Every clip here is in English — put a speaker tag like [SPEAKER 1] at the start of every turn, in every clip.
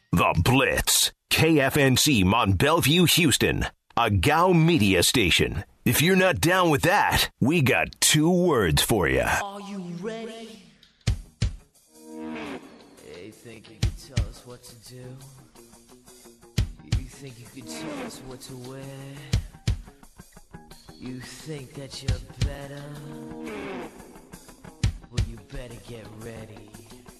[SPEAKER 1] The Blitz. KFNC Mont Bellevue, Houston. A GOW media station. If you're not down with that, we got 2 words for you.
[SPEAKER 2] Are you ready? You think you could tell us what to do? You think you could tell us what to wear? You think that you're better? Well, you better get ready.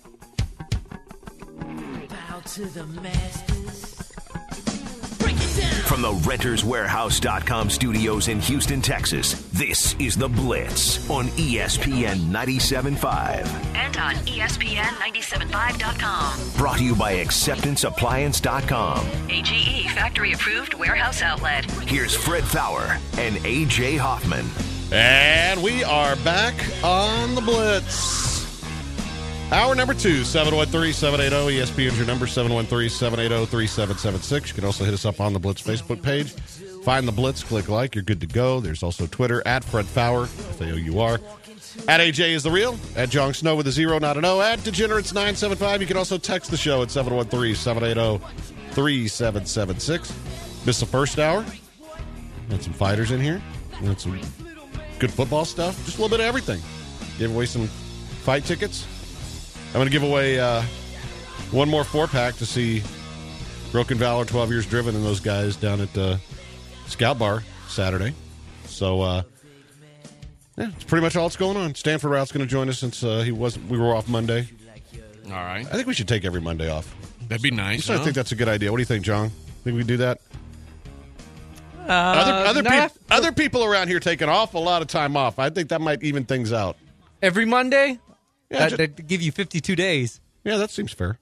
[SPEAKER 2] Bow to the masters. Break it down!
[SPEAKER 1] From the RentersWarehouse.com studios in Houston, Texas, this is The Blitz on ESPN 97.5.
[SPEAKER 3] And on ESPN975.com.
[SPEAKER 1] Brought to you by AcceptanceAppliance.com.
[SPEAKER 3] AGE factory-approved warehouse outlet.
[SPEAKER 1] Here's Fred Fowler and A.J. Hoffman.
[SPEAKER 4] And we are back on The Blitz. Hour number 2, 713-780. ESPN's your number, 713-780-3776. You can also hit us up on the Blitz Facebook page. Find the Blitz, click like, you're good to go. There's also Twitter, at Fred Fowler, F-A-O-U-R. At AJ is the real. At Jon Snow with a 0, not an O. At Degenerates975. You can also text the show at 713-780-3776. Missed the first hour. Had some fighters in here. Had some good football stuff. Just a little bit of everything. Gave away some fight tickets. I'm going to give away one more 4-pack to see Broken Valor, 12 Years Driven, and those guys down at Scout Bar Saturday. So, yeah, it's pretty much all that's going on. Stanford Route's going to join us since we were off Monday.
[SPEAKER 5] All right.
[SPEAKER 4] I think we should take every Monday off.
[SPEAKER 5] That'd be nice.
[SPEAKER 4] I think that's a good idea. What do you think, John? Think we do that? Other people around here take an awful lot of time off. I think that might even things out.
[SPEAKER 6] Every Monday?
[SPEAKER 4] Yeah,
[SPEAKER 6] That'd give you 52 days.
[SPEAKER 4] Yeah, that seems fair.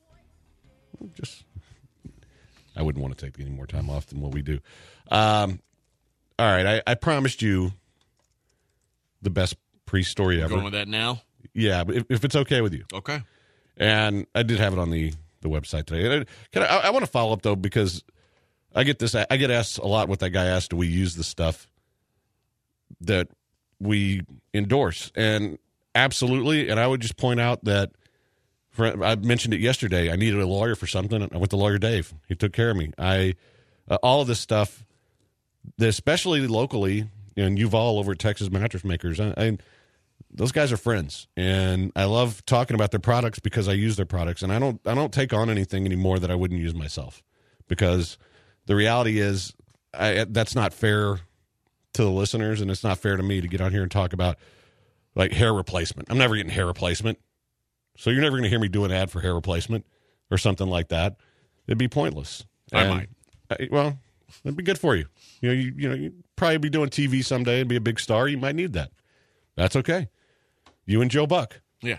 [SPEAKER 4] I wouldn't want to take any more time off than what we do. All right, I promised you the best pre-story ever.
[SPEAKER 5] Going with that now?
[SPEAKER 4] Yeah, but if it's okay with you.
[SPEAKER 5] Okay.
[SPEAKER 4] And I did have it on the website today. I want to follow up, though, because I get asked a lot what that guy asked, do we use the stuff that we endorse? And absolutely, and I would just point out that I mentioned it yesterday. I needed a lawyer for something. I went to Lawyer Dave. He took care of me. All of this stuff, especially locally, and Yuval over at Texas Mattress Makers, those guys are friends, and I love talking about their products because I use their products, and I don't take on anything anymore that I wouldn't use myself, because the reality is that's not fair to the listeners, and it's not fair to me to get on here and talk about like hair replacement. I'm never getting hair replacement. So you're never going to hear me do an ad for hair replacement or something like that. It'd be pointless.
[SPEAKER 5] I might.
[SPEAKER 4] Well, it'd be good for you. You'd probably be doing TV someday and be a big star. You might need that. That's okay. You and Joe Buck.
[SPEAKER 5] Yeah.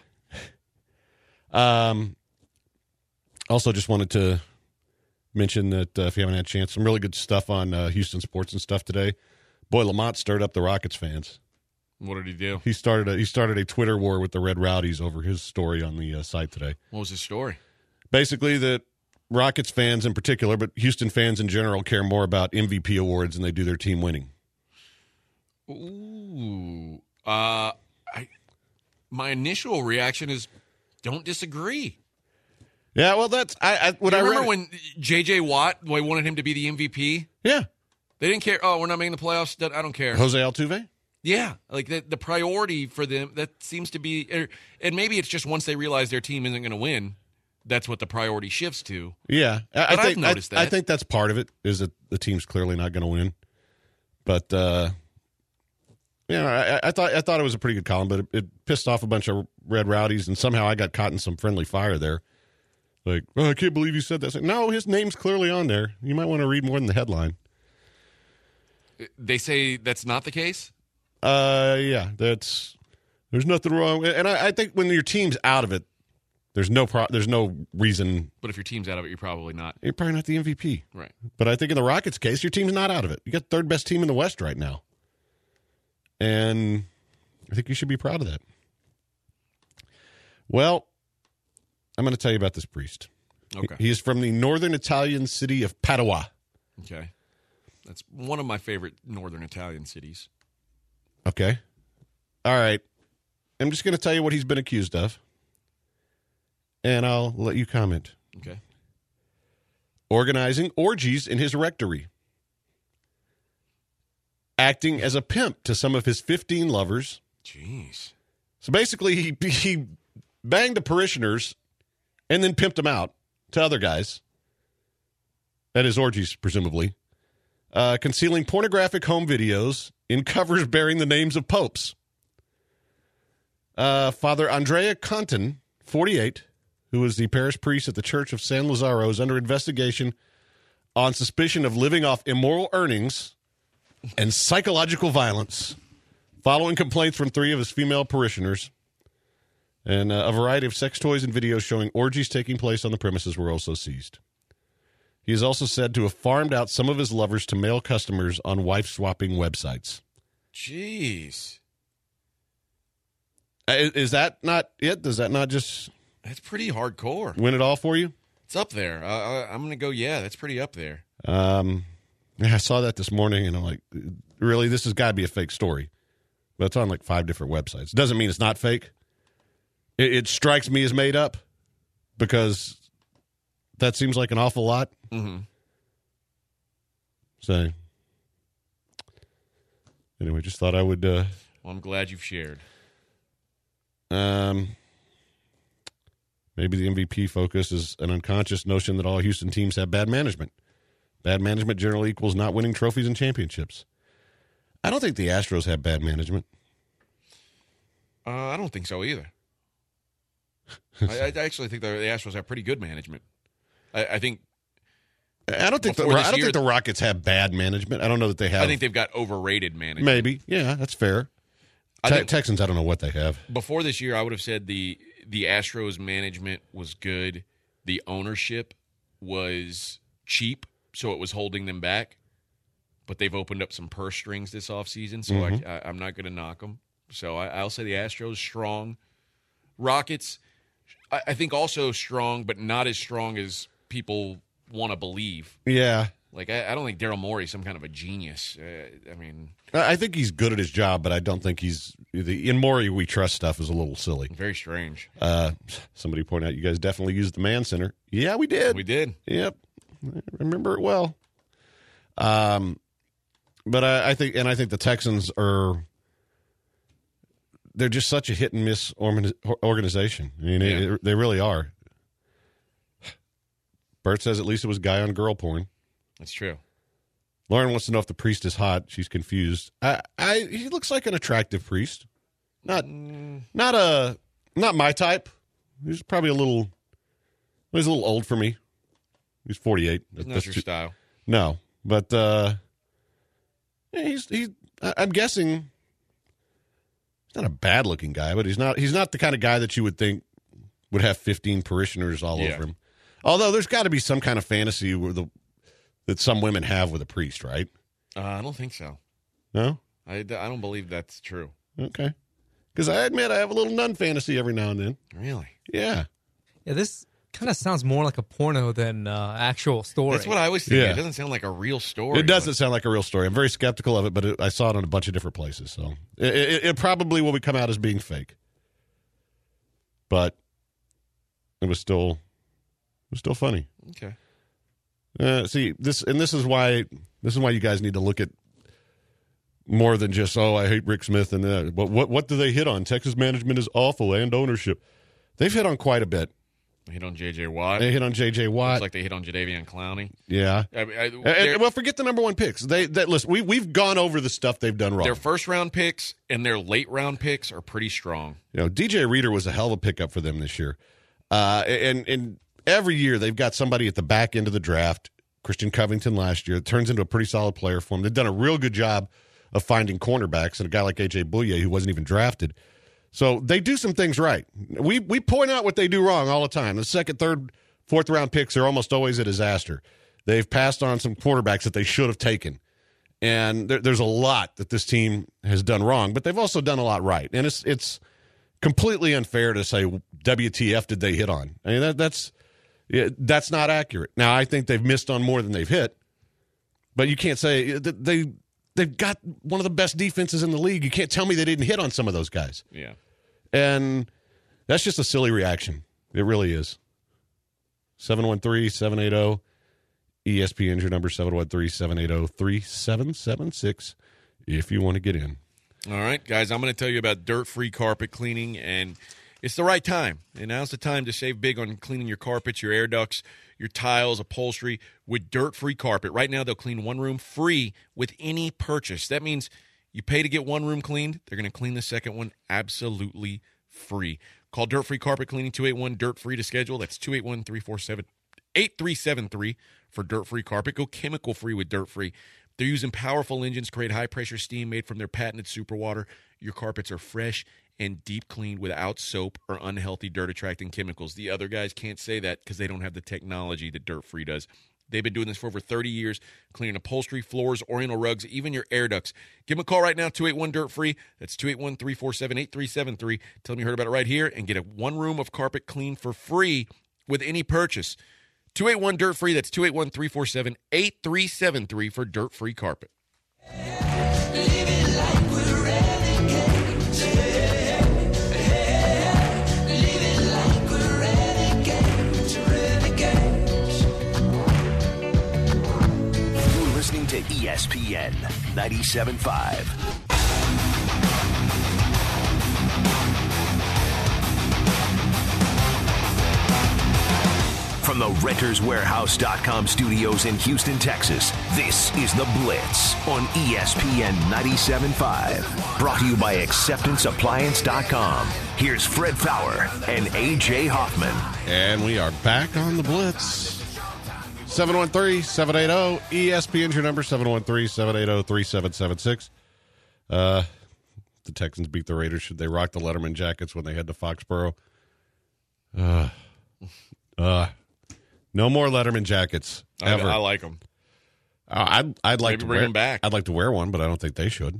[SPEAKER 4] Also, just wanted to mention that if you haven't had a chance, some really good stuff on Houston Sports and stuff today. Boy, Lamont stirred up the Rockets fans.
[SPEAKER 5] What did he do?
[SPEAKER 4] He started a Twitter war with the Red Rowdies over his story on the site today.
[SPEAKER 5] What was his story?
[SPEAKER 4] Basically, that Rockets fans in particular, but Houston fans in general, care more about MVP awards than they do their team winning.
[SPEAKER 5] Ooh. My initial reaction is don't disagree.
[SPEAKER 4] Yeah, well, that's
[SPEAKER 5] remember when J.J. Watt, they wanted him to be the MVP?
[SPEAKER 4] Yeah.
[SPEAKER 5] They didn't care. Oh, we're not making the playoffs. I don't care.
[SPEAKER 4] Jose Altuve?
[SPEAKER 5] Yeah, like the priority for them, that seems to be, and maybe it's just once they realize their team isn't going to win, that's what the priority shifts to.
[SPEAKER 4] Yeah,
[SPEAKER 5] I've noticed that.
[SPEAKER 4] I think that's part of it, is that the team's clearly not going to win. But, I thought it was a pretty good column, but it pissed off a bunch of Red Rowdies, and somehow I got caught in some friendly fire there. Like, oh, I can't believe you said that. No, his name's clearly on there. You might want to read more than the headline.
[SPEAKER 5] They say that's not the case?
[SPEAKER 4] Yeah, there's nothing wrong. And I think when your team's out of it, there's no reason.
[SPEAKER 5] But if your team's out of it, you're probably not
[SPEAKER 4] the MVP.
[SPEAKER 5] Right.
[SPEAKER 4] But I think in the Rockets' case, your team's not out of it. You got the third best team in the West right now. And I think you should be proud of that. Well, I'm going to tell you about this priest.
[SPEAKER 5] Okay.
[SPEAKER 4] He is from the northern Italian city of Padua.
[SPEAKER 5] Okay. That's one of my favorite northern Italian cities.
[SPEAKER 4] Okay. All right. I'm just going to tell you what he's been accused of, and I'll let you comment.
[SPEAKER 5] Okay.
[SPEAKER 4] organizing orgies in his rectory, acting as a pimp to some of his 15 lovers.
[SPEAKER 5] Jeez.
[SPEAKER 4] So basically, he banged the parishioners and then pimped them out to other guys at his orgies, presumably, concealing pornographic home videos in covers bearing the names of popes. Father Andrea Contin, 48, who is the parish priest at the Church of San Lazaro, is under investigation on suspicion of living off immoral earnings and psychological violence following complaints from 3 of his female parishioners. And a variety of sex toys and videos showing orgies taking place on the premises were also seized. He is also said to have farmed out some of his lovers to male customers on wife-swapping websites.
[SPEAKER 5] Jeez.
[SPEAKER 4] Is that not it? Does that not just
[SPEAKER 5] That's pretty hardcore.
[SPEAKER 4] win it all for you?
[SPEAKER 5] It's up there. I'm going to go, yeah, that's pretty up there.
[SPEAKER 4] I saw that this morning, and I'm like, really? This has got to be a fake story. But it's on like 5 different websites. Doesn't mean it's not fake. It strikes me as made up because that seems like an awful lot.
[SPEAKER 5] Mm-hmm.
[SPEAKER 4] So, anyway, just thought I would...
[SPEAKER 5] Well, I'm glad you've shared.
[SPEAKER 4] Maybe the MVP focus is an unconscious notion that all Houston teams have bad management. Bad management generally equals not winning trophies and championships. I don't think the Astros have bad management.
[SPEAKER 5] I don't think so either. I actually think the Astros have pretty good management. I think
[SPEAKER 4] I don't think the Rockets have bad management. I don't know that they have.
[SPEAKER 5] I think they've got overrated management.
[SPEAKER 4] Maybe. Yeah, that's fair. Texans, I don't know what they have.
[SPEAKER 5] Before this year, I would have said the Astros management was good. The ownership was cheap, so it was holding them back. But they've opened up some purse strings this offseason, so I'm not going to knock them. So I'll say the Astros strong. Rockets, I think also strong, but not as strong as people want to believe.
[SPEAKER 4] Yeah.
[SPEAKER 5] Like, I don't think Daryl Morey's some kind of a genius.
[SPEAKER 4] I think he's good at his job, but I don't think he's in Morey we trust stuff is a little silly.
[SPEAKER 5] Very strange.
[SPEAKER 4] Somebody pointed out you guys definitely used the Man Center. Yeah, we did.
[SPEAKER 5] We did.
[SPEAKER 4] Yep. I remember it well. But I think the Texans they're just such a hit and miss organization. I mean, they really are. Bert says at least it was guy on girl porn.
[SPEAKER 5] That's true.
[SPEAKER 4] Lauren wants to know if the priest is hot. She's confused. He looks like an attractive priest. Not my type. He's probably a little old for me. He's 48.
[SPEAKER 5] That's not your style.
[SPEAKER 4] No, but I'm guessing he's not a bad looking guy, but he's not the kind of guy that you would think would have 15 parishioners all over him. Although there's got to be some kind of fantasy that some women have with a priest, right?
[SPEAKER 5] I don't think so.
[SPEAKER 4] No?
[SPEAKER 5] I don't believe that's true.
[SPEAKER 4] Okay. Because I admit I have a little nun fantasy every now and then.
[SPEAKER 5] Really?
[SPEAKER 4] Yeah.
[SPEAKER 6] Yeah, this kind of sounds more like a porno than actual story.
[SPEAKER 5] That's what I was thinking.
[SPEAKER 4] Yeah.
[SPEAKER 5] It doesn't sound like a real story.
[SPEAKER 4] It doesn't sound like a real story. I'm very skeptical of it, but I saw it on a bunch of different places. So it probably will come out as being fake. But it was still funny.
[SPEAKER 5] Okay.
[SPEAKER 4] See, this is why you guys need to look at more than just, I hate Rick Smith and that. But what do they hit on? Texas management is awful and ownership. They've hit on quite a bit.
[SPEAKER 5] They hit on J.J. Watt.
[SPEAKER 4] They hit on J.J. Watt.
[SPEAKER 5] Looks like they hit on Jadeveon Clowney.
[SPEAKER 4] Yeah. Well, forget the number one picks. Listen, we've gone over the stuff they've done wrong.
[SPEAKER 5] Their first-round picks and their late-round picks are pretty strong.
[SPEAKER 4] DJ Reader was a hell of a pickup for them this year. And every year they've got somebody at the back end of the draft. Christian Covington last year. It turns into a pretty solid player for them. They've done a real good job of finding cornerbacks, and a guy like A.J. Bouye who wasn't even drafted. So they do some things right. We point out what they do wrong all the time. The second, third, fourth round picks are almost always a disaster. They've passed on some quarterbacks that they should have taken. And there's a lot that this team has done wrong, but they've also done a lot right. And it's completely unfair to say, WTF did they hit on? I mean, that's not accurate. Now, I think they've missed on more than they've hit, but you can't say they've got one of the best defenses in the league. You can't tell me they didn't hit on some of those guys.
[SPEAKER 5] Yeah.
[SPEAKER 4] And that's just a silly reaction. It really is. 713-780-1037. ESPN's your number, 713-780-3776, if you want to get in.
[SPEAKER 5] All right, guys, I'm going to tell you about dirt-free carpet cleaning, and it's the right time. And now's the time to save big on cleaning your carpets, your air ducts, your tiles, upholstery with dirt-free carpet. Right now, they'll clean one room free with any purchase. That means you pay to get one room cleaned. They're going to clean the second one absolutely free. Call Dirt Free Carpet Cleaning, 281-DIRT-FREE to schedule. That's 281-347-8373 for dirt-free carpet. Go chemical-free with dirt-free. They're using powerful engines to create high-pressure steam made from their patented superwater. Your carpets are fresh and deep cleaned without soap or unhealthy dirt-attracting chemicals. The other guys can't say that because they don't have the technology that Dirt-Free does. They've been doing this for over 30 years, cleaning upholstery, floors, oriental rugs, even your air ducts. Give them a call right now, 281-DIRT-FREE. That's 281-347-8373. Tell them you heard about it right here and get a one room of carpet cleaned for free with any purchase. 281-DIRT-FREE. That's 281-347-8373 for dirt-free carpet.
[SPEAKER 1] You're listening to ESPN 97.5. From the RentersWarehouse.com studios in Houston, Texas, this is The Blitz on ESPN 97.5. Brought to you by AcceptanceAppliance.com. Here's Fred Fowler and A.J. Hoffman.
[SPEAKER 4] And we are back on The Blitz. 713-780-ESPN's your number, 713-780-3776. The Texans beat the Raiders. Should they rock the Letterman jackets when they head to Foxborough? No more Letterman jackets ever.
[SPEAKER 5] I like them.
[SPEAKER 4] I'd like
[SPEAKER 5] Maybe
[SPEAKER 4] to
[SPEAKER 5] bring
[SPEAKER 4] wear
[SPEAKER 5] them back.
[SPEAKER 4] I'd like to wear one, but I don't think they should.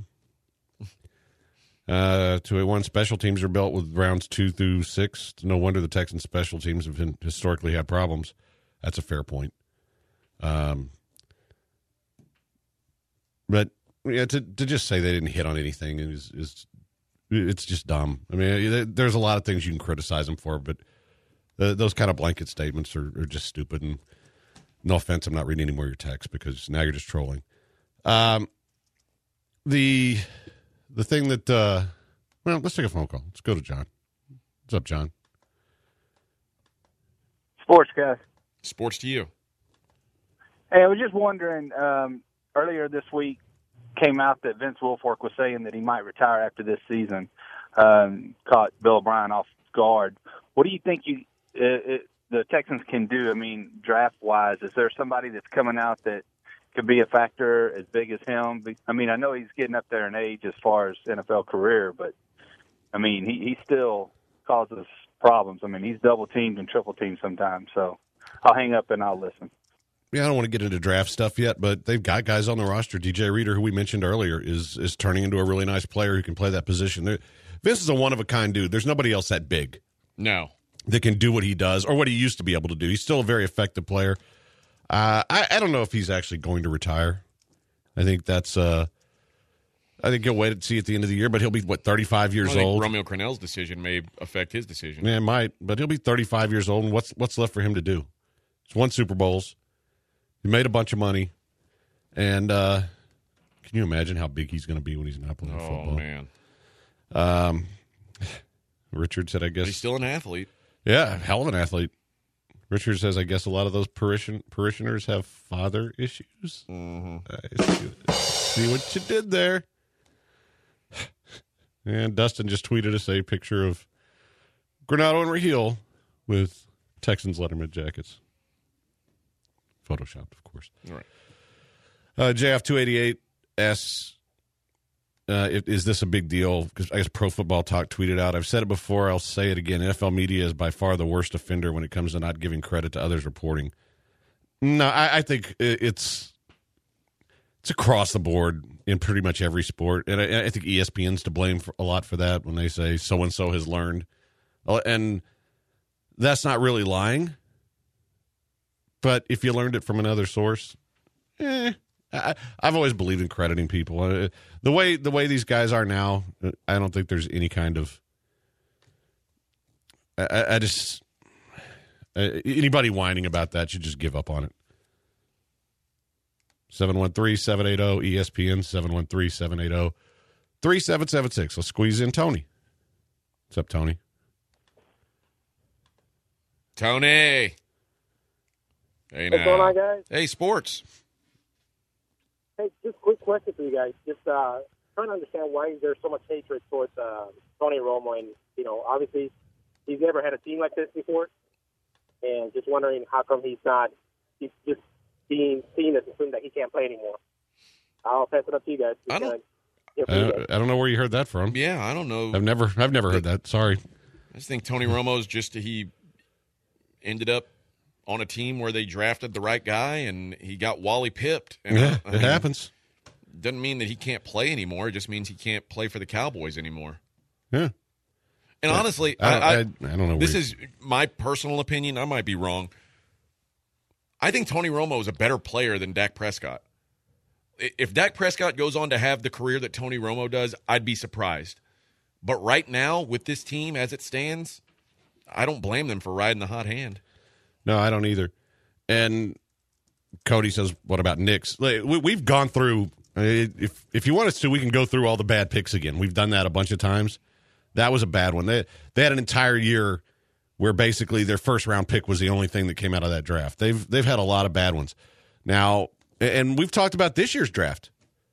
[SPEAKER 4] 281 special teams are built with rounds 2 through 6. No wonder the Texans special teams have historically had problems. That's a fair point. But yeah, to just say they didn't hit on anything is it's just dumb. I mean, there's a lot of things you can criticize them for, but those kind of blanket statements are just stupid. And no offense, I'm not reading any more of your text because now you're just trolling. The thing that well, let's take a phone call. Let's go to John. What's up, John?
[SPEAKER 7] Sports guys.
[SPEAKER 5] Sports to you.
[SPEAKER 7] Hey, I was just wondering, earlier this week came out that Vince Wilfork was saying that he might retire after this season. Caught Bill O'Brien off guard. What do you think the Texans can do? I mean, draft-wise, is there somebody that's coming out that could be a factor as big as him? I mean, I know he's getting up there in age as far as NFL career, but, I mean, he still causes problems. I mean, he's double-teamed and triple-teamed sometimes, so I'll hang up and I'll listen.
[SPEAKER 4] Yeah, I don't want to get into draft stuff yet, but they've got guys on the roster. DJ Reader, who we mentioned earlier, is turning into a really nice player who can play that position. Vince is a one-of-a-kind dude. There's nobody else that big.
[SPEAKER 5] No.
[SPEAKER 4] That can do what he does or what he used to be able to do. He's still a very effective player. I don't know if he's actually going to retire. I think that's I think he'll wait and see at the end of the year, but he'll be, 35 years old?
[SPEAKER 5] Romeo Crennel's decision may affect his decision.
[SPEAKER 4] Yeah, it might, but he'll be 35 years old, and what's left for him to do? He's won Super Bowls. He made a bunch of money, and can you imagine how big he's going to be when he's not playing football?
[SPEAKER 5] Oh, man.
[SPEAKER 4] Richard said, I guess.
[SPEAKER 5] But he's still an athlete.
[SPEAKER 4] Yeah, hell of an athlete. Richard says, I guess a lot of those parishioners have father issues.
[SPEAKER 5] Mm-hmm.
[SPEAKER 4] I see what you did there. And Dustin just tweeted us a picture of Granado and Raheel with Texans Letterman jackets. Photoshopped, of course.
[SPEAKER 5] All right.
[SPEAKER 4] JF288 asks, is this a big deal? Because I guess Pro Football Talk tweeted out, I've said it before, I'll say it again, NFL media is by far the worst offender when it comes to not giving credit to others reporting. No, I think it's across the board in pretty much every sport. And I think ESPN's to blame a lot for that when they say so-and-so has learned. And that's not really lying. But if you learned it from another source, I've always believed in crediting people. The way these guys are now, I don't think there's any kind of. I just anybody whining about that should just give up on it. 713-780-ESPN, 713-780-3776. Let's squeeze in Tony. What's up, Tony?
[SPEAKER 5] Tony. Hey,
[SPEAKER 8] What's going on, guys?
[SPEAKER 5] Hey, sports.
[SPEAKER 8] Hey, just a quick question for you guys. Just trying to understand why there's so much hatred towards Tony Romo. And, obviously he's never had a team like this before. And just wondering how come he's just being seen as assumed that he can't play anymore. I'll pass it up to you guys.
[SPEAKER 4] I don't know where you heard that from.
[SPEAKER 5] Yeah, I don't know.
[SPEAKER 4] I've never heard that. Sorry.
[SPEAKER 5] I just think Tony Romo's he ended up on a team where they drafted the right guy and he got Wally pipped. And
[SPEAKER 4] yeah, it happens.
[SPEAKER 5] Doesn't mean that he can't play anymore. It just means he can't play for the Cowboys anymore.
[SPEAKER 4] Yeah.
[SPEAKER 5] And honestly,
[SPEAKER 4] I don't know.
[SPEAKER 5] This is my personal opinion. I might be wrong. I think Tony Romo is a better player than Dak Prescott. If Dak Prescott goes on to have the career that Tony Romo does, I'd be surprised. But right now, with this team as it stands, I don't blame them for riding the hot hand.
[SPEAKER 4] No, I don't either. And Cody says, what about Knicks? We've gone through, if you want us to, we can go through all the bad picks again. We've done that a bunch of times. That was a bad one. They had an entire year where basically their first-round pick was the only thing that came out of that draft. They've had a lot of bad ones. Now, and we've talked about this year's draft.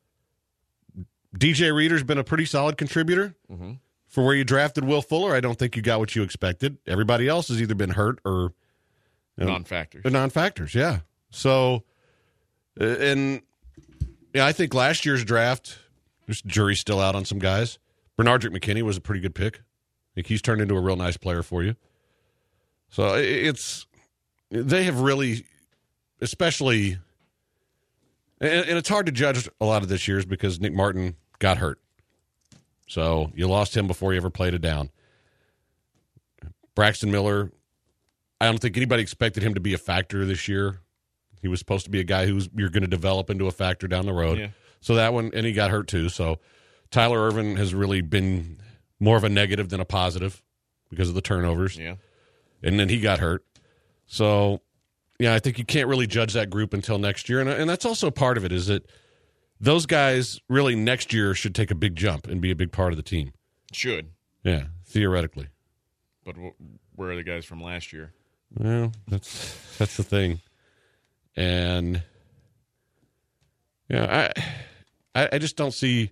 [SPEAKER 4] DJ Reader's been a pretty solid contributor. Mm-hmm. For where you drafted Will Fuller, I don't think you got what you expected. Everybody else has either been hurt or
[SPEAKER 5] non-factors.
[SPEAKER 4] Non-factors, yeah. So, and I think last year's draft, there's jury's still out on some guys. Bernardrick McKinney was a pretty good pick. I think he's turned into a real nice player for you. So they have really, especially, and it's hard to judge a lot of this year's because Nick Martin got hurt. So you lost him before he ever played it down. Braxton Miller, I don't think anybody expected him to be a factor this year. He was supposed to be a guy you're going to develop into a factor down the road. Yeah. So that one, and he got hurt too. So Tyler Ervin has really been more of a negative than a positive because of the turnovers.
[SPEAKER 5] Yeah.
[SPEAKER 4] And then he got hurt. So, yeah, I think you can't really judge that group until next year. And that's also part of it is that those guys really next year should take a big jump and be a big part of the team.
[SPEAKER 5] Should.
[SPEAKER 4] Yeah, theoretically.
[SPEAKER 5] But where are the guys from last year?
[SPEAKER 4] Well, that's the thing. And, yeah, I just don't see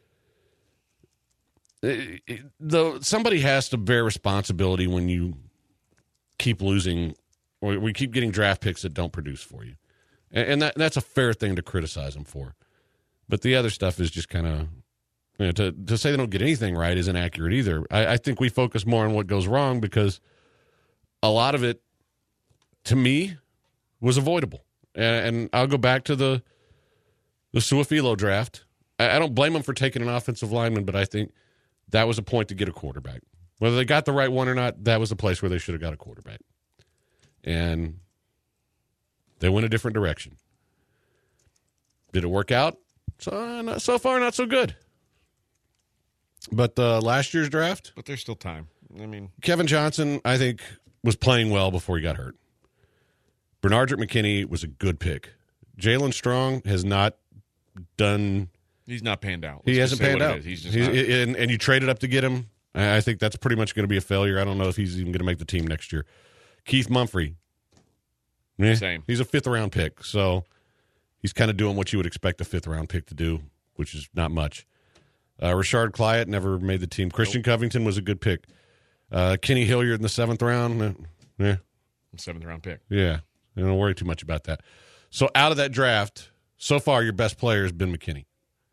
[SPEAKER 4] though somebody has to bear responsibility when you keep losing or we keep getting draft picks that don't produce for you. And that's a fair thing to criticize them for. But the other stuff is just kind of, to say they don't get anything right isn't accurate either. I think we focus more on what goes wrong because a lot of it, to me, was avoidable. And I'll go back to the Suafilo draft. I don't blame them for taking an offensive lineman, but I think that was a point to get a quarterback. Whether they got the right one or not, that was the place where they should have got a quarterback. And they went a different direction. Did it work out? So far, not so good. But last year's draft?
[SPEAKER 5] But there's still time. I mean,
[SPEAKER 4] Kevin Johnson, I think, was playing well before he got hurt. Bernardrick McKinney was a good pick. Jalen Strong has not done...
[SPEAKER 5] He's not panned out.
[SPEAKER 4] He hasn't panned out.
[SPEAKER 5] He's just not.
[SPEAKER 4] And you traded up to get him. I think that's pretty much going to be a failure. I don't know if he's even going to make the team next year. Keith Mumphrey.
[SPEAKER 5] Same.
[SPEAKER 4] He's a fifth-round pick, so he's kind of doing what you would expect a fifth-round pick to do, which is not much. Rashard Clyott never made the team. Christian Covington was a good pick. Kenny Hilliard in the seventh round.
[SPEAKER 5] Seventh-round pick.
[SPEAKER 4] Yeah. I don't worry too much about that. So out of that draft, so far your best player has been McKinney.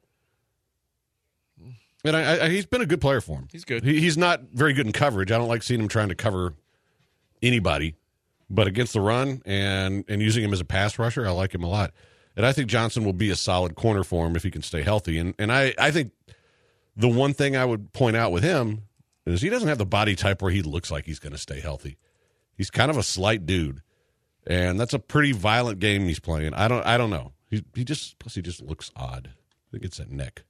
[SPEAKER 4] And he's been a good player for him.
[SPEAKER 5] He's good.
[SPEAKER 4] He's not very good in coverage. I don't like seeing him trying to cover anybody. But against the run and using him as a pass rusher, I like him a lot. And I think Johnson will be a solid corner for him if he can stay healthy. And I think the one thing I would point out with him is he doesn't have the body type where he looks like he's going to stay healthy. He's kind of a slight dude. And that's a pretty violent game he's playing. I don't know. He just looks odd. I think it's that neck.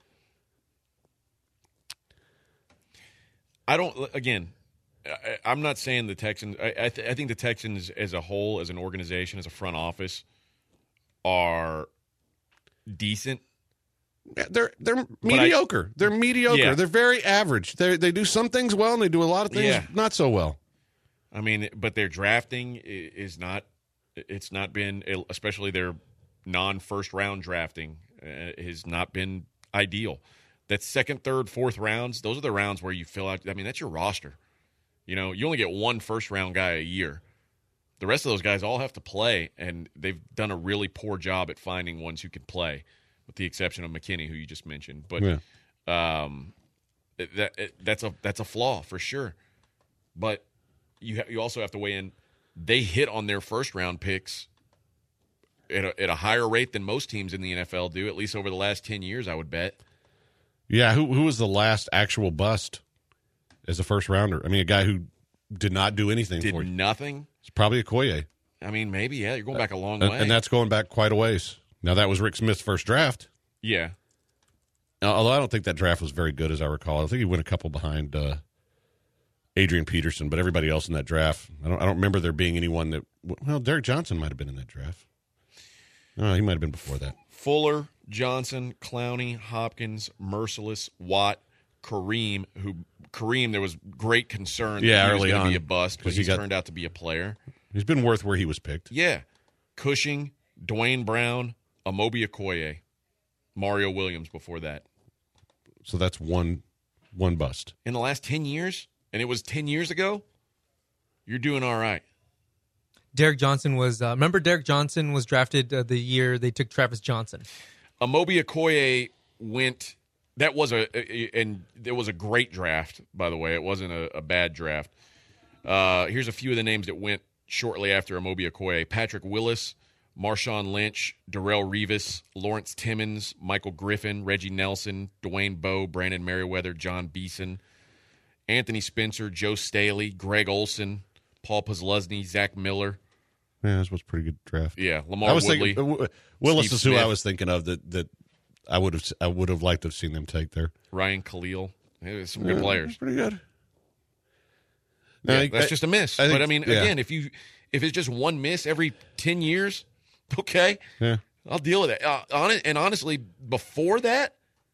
[SPEAKER 5] I'm not saying the Texans. I think the Texans as a whole, as an organization, as a front office, are decent.
[SPEAKER 4] They're mediocre. They're mediocre.
[SPEAKER 5] Yeah.
[SPEAKER 4] They're very average. They do some things well, and they do a lot of things not so well.
[SPEAKER 5] I mean, but their drafting is not. It's not been, especially their non-first round drafting, has not been ideal. That second, third, fourth rounds, those are the rounds where you fill out. I mean, that's your roster. You know, you only get one first round guy a year. The rest of those guys all have to play, and they've done a really poor job at finding ones who can play, with the exception of McKinney, who you just mentioned. But that's a flaw for sure. But you also have to weigh in. They hit on their first round picks at a higher rate than most teams in the NFL do, at least over the last 10 years, I would bet.
[SPEAKER 4] Yeah, who was the last actual bust as a first rounder? I mean, a guy who did not do anything for you.
[SPEAKER 5] Did nothing?
[SPEAKER 4] It's probably Okoye.
[SPEAKER 5] I mean, maybe, yeah. You're going back a long way.
[SPEAKER 4] And that's going back quite a ways. Now, that was Rick Smith's first draft.
[SPEAKER 5] Yeah.
[SPEAKER 4] Although I don't think that draft was very good, as I recall. I think he went a couple behind Adrian Peterson, but everybody else in that draft, I don't remember there being anyone that. Well, Derek Johnson might have been in that draft. No, he might have been before that.
[SPEAKER 5] Fuller, Johnson, Clowney, Hopkins, Merciless, Watt, Kareem. There was great concern that he was
[SPEAKER 4] early
[SPEAKER 5] going
[SPEAKER 4] on
[SPEAKER 5] to be a bust, but he turned out to be a player.
[SPEAKER 4] He's been worth where he was picked.
[SPEAKER 5] Yeah. Cushing, Dwayne Brown, Amobi Okoye, Mario Williams before that.
[SPEAKER 4] So that's one bust.
[SPEAKER 5] In the last 10 years, and it was 10 years ago, you're doing all right.
[SPEAKER 6] Derek Johnson was remember Derek Johnson was drafted the year they took Travis Johnson.
[SPEAKER 5] Amobi Okoye went. That was and it was a great draft, by the way. It wasn't a bad draft. Here's a few of the names that went shortly after Amobi Okoye: Patrick Willis, Marshawn Lynch, Darrelle Revis, Lawrence Timmons, Michael Griffin, Reggie Nelson, Dwayne Bowe, Brandon Merriweather, John Beeson, Anthony Spencer, Joe Staley, Greg Olson, Paul Posluszny, Zach Miller.
[SPEAKER 4] Yeah, this was a pretty good draft.
[SPEAKER 5] Yeah, Lamar Woodley.
[SPEAKER 4] Willis
[SPEAKER 5] Steve
[SPEAKER 4] is who
[SPEAKER 5] Smith.
[SPEAKER 4] I was thinking of that I would have liked to have seen them take there.
[SPEAKER 5] Ryan Khalil. Some good players.
[SPEAKER 4] Pretty good.
[SPEAKER 5] Yeah, that's just a miss.
[SPEAKER 4] I think,
[SPEAKER 5] but I mean, again, if it's just one miss every 10 years, okay, I'll deal with it. And honestly, before that,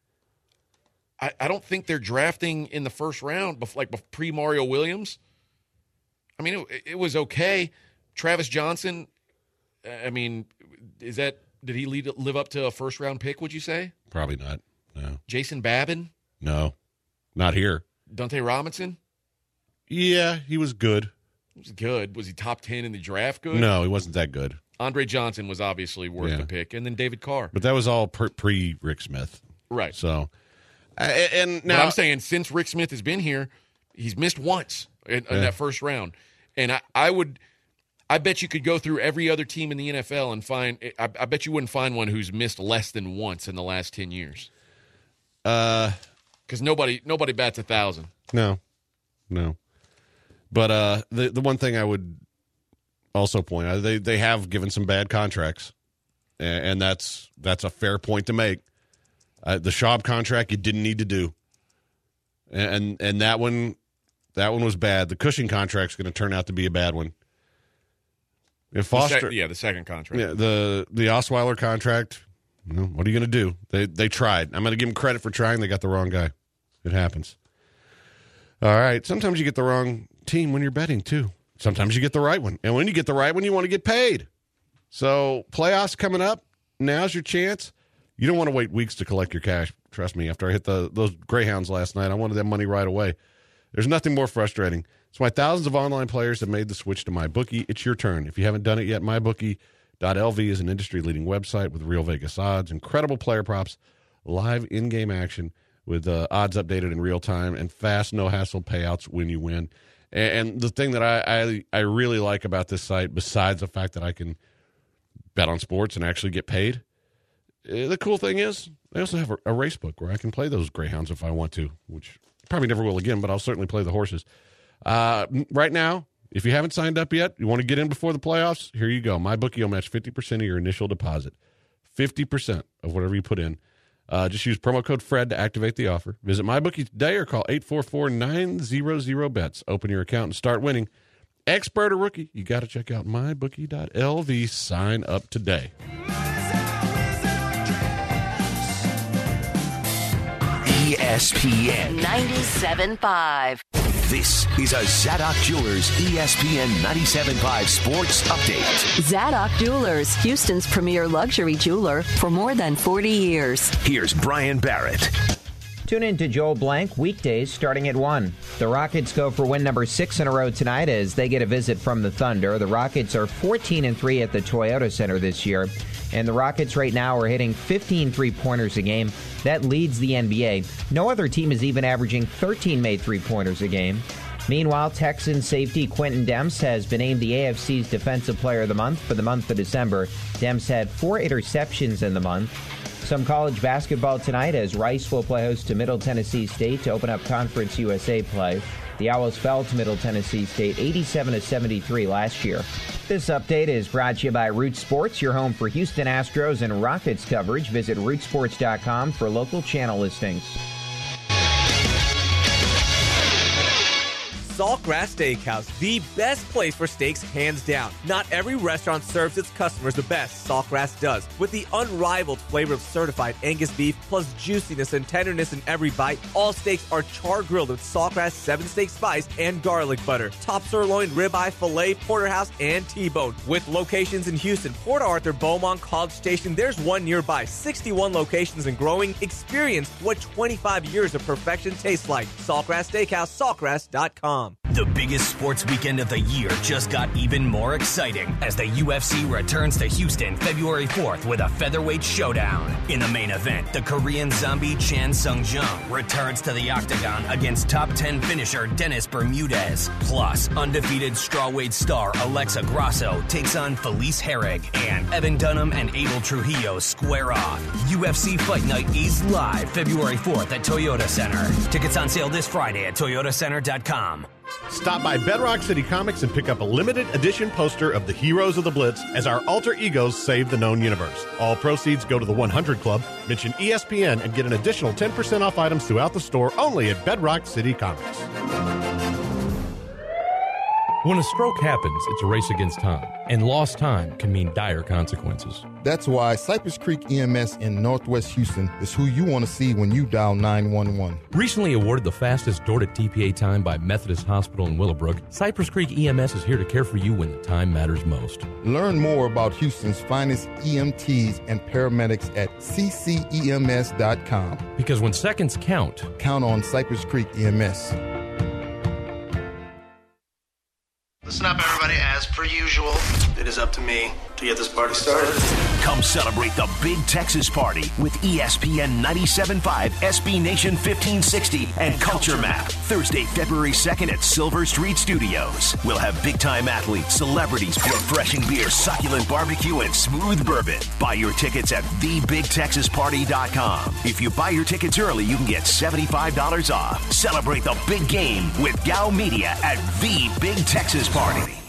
[SPEAKER 5] I don't think they're drafting in the first round, like pre-Mario Williams. I mean, it was okay. Travis Johnson, I mean, did he live up to a first-round pick, would you say?
[SPEAKER 4] Probably not, no.
[SPEAKER 5] Jason Babin?
[SPEAKER 4] No, not here.
[SPEAKER 5] Dante Robinson?
[SPEAKER 4] Yeah, he was good.
[SPEAKER 5] He was good. Was he top 10 in the draft good?
[SPEAKER 4] No, he wasn't that good.
[SPEAKER 5] Andre Johnson was obviously worth the pick, and then David Carr.
[SPEAKER 4] But that was all pre-Rick Smith.
[SPEAKER 5] Right.
[SPEAKER 4] So, and now
[SPEAKER 5] but I'm saying since Rick Smith has been here, he's missed once in that first round. And I bet you could go through every other team in the NFL and find – I bet you wouldn't find one who's missed less than once in the last 10 years. Because nobody bats 1,000.
[SPEAKER 4] No. But the one thing I would also point out, they have given some bad contracts, and that's a fair point to make. The Schaub contract you didn't need to do, and that one was bad. The Cushing contract's going to turn out to be a bad one. If Foster,
[SPEAKER 5] the second contract.
[SPEAKER 4] Yeah, the Osweiler contract. What are you going to do? They tried. I'm going to give them credit for trying. They got the wrong guy. It happens. All right. Sometimes you get the wrong team when you're betting too. Sometimes you get the right one, and when you get the right one, you want to get paid. So playoffs coming up. Now's your chance. You don't want to wait weeks to collect your cash. Trust me. After I hit those Greyhounds last night, I wanted that money right away. There's nothing more frustrating. It's why thousands of online players have made the switch to MyBookie. It's your turn. If you haven't done it yet, MyBookie.lv is an industry-leading website with real Vegas odds, incredible player props, live in-game action with odds updated in real time, and fast, no-hassle payouts when you win. And the thing that I really like about this site, besides the fact that I can bet on sports and actually get paid, the cool thing is they also have a race book where I can play those Greyhounds if I want to, which probably never will again, but I'll certainly play the horses. Right now, if you haven't signed up yet, you want to get in before the playoffs, here you go. MyBookie will match 50% of your initial deposit. 50% of whatever you put in. Just use promo code FRED to activate the offer. Visit MyBookie today or call 844-900-BETS. Open your account and start winning. Expert or rookie, you got to check out MyBookie.lv. Sign up today.
[SPEAKER 1] ESPN
[SPEAKER 3] 97.5.
[SPEAKER 1] This is a Zadok Jewelers ESPN 97.5 Sports Update.
[SPEAKER 3] Zadok Jewelers, Houston's premier luxury jeweler for more than 40 years.
[SPEAKER 1] Here's Brian Barrett.
[SPEAKER 9] Tune in to Joel Blank weekdays starting at 1. The Rockets go for win number 6 in a row tonight as they get a visit from the Thunder. The Rockets are 14-3 at the Toyota Center this year. And the Rockets right now are hitting 15 three-pointers a game. That leads the NBA. No other team is even averaging 13 made three-pointers a game. Meanwhile, Texan safety Quentin Demps has been named the AFC's Defensive Player of the Month for the month of December. Demps had 4 interceptions in the month. Some college basketball tonight as Rice will play host to Middle Tennessee State to open up Conference USA play. The Owls fell to Middle Tennessee State 87-73 last year. This update is brought to you by Root Sports, your home for Houston Astros and Rockets coverage. Visit rootsports.com for local channel listings.
[SPEAKER 10] Saltgrass Steakhouse, the best place for steaks, hands down. Not every restaurant serves its customers the best. Saltgrass does. With the unrivaled flavor of certified Angus beef, plus juiciness and tenderness in every bite, all steaks are char-grilled with Saltgrass 7-steak spice and garlic butter. Top sirloin, ribeye, filet, porterhouse, and T-bone. With locations in Houston, Port Arthur, Beaumont, College Station, there's one nearby. 61 locations and growing. Experience what 25 years of perfection tastes like. Saltgrass Steakhouse, saltgrass.com.
[SPEAKER 11] The biggest sports weekend of the year just got even more exciting as the UFC returns to Houston February 4th with a featherweight showdown. In the main event, the Korean zombie Chan Sung-jung returns to the octagon against top 10 finisher Dennis Bermudez. Plus, undefeated strawweight star Alexa Grasso takes on Felice Herrig, and Evan Dunham and Abel Trujillo square off. UFC Fight Night is live February 4th at Toyota Center. Tickets on sale this Friday at toyotacenter.com.
[SPEAKER 12] Stop by Bedrock City Comics and pick up a limited edition poster of the Heroes of the Blitz as our alter egos save the known universe. All proceeds go to the 100 Club. Mention ESPN and get an additional 10% off items throughout the store only at Bedrock City Comics.
[SPEAKER 13] When a stroke happens, it's a race against time, and lost time can mean dire consequences.
[SPEAKER 14] That's why Cypress Creek EMS in Northwest Houston is who you want to see when you dial 911.
[SPEAKER 13] Recently awarded the fastest door-to-TPA time by Methodist Hospital in Willowbrook, Cypress Creek EMS is here to care for you when the time matters most.
[SPEAKER 14] Learn more about Houston's finest EMTs and paramedics at ccems.com.
[SPEAKER 13] Because when seconds count,
[SPEAKER 14] count on Cypress Creek EMS.
[SPEAKER 15] Listen up, everybody. As per usual, it is up to me to get this party started.
[SPEAKER 1] Come celebrate the Big Texas Party with ESPN 97.5, SB Nation 1560, and Culture Map. Thursday, February 2nd at Silver Street Studios. We'll have big-time athletes, celebrities, refreshing beer, succulent barbecue, and smooth bourbon. Buy your tickets at thebigtexaspparty.com. If you buy your tickets early, you can get $75 off. Celebrate the big game with Gow Media at The Big Texas Party.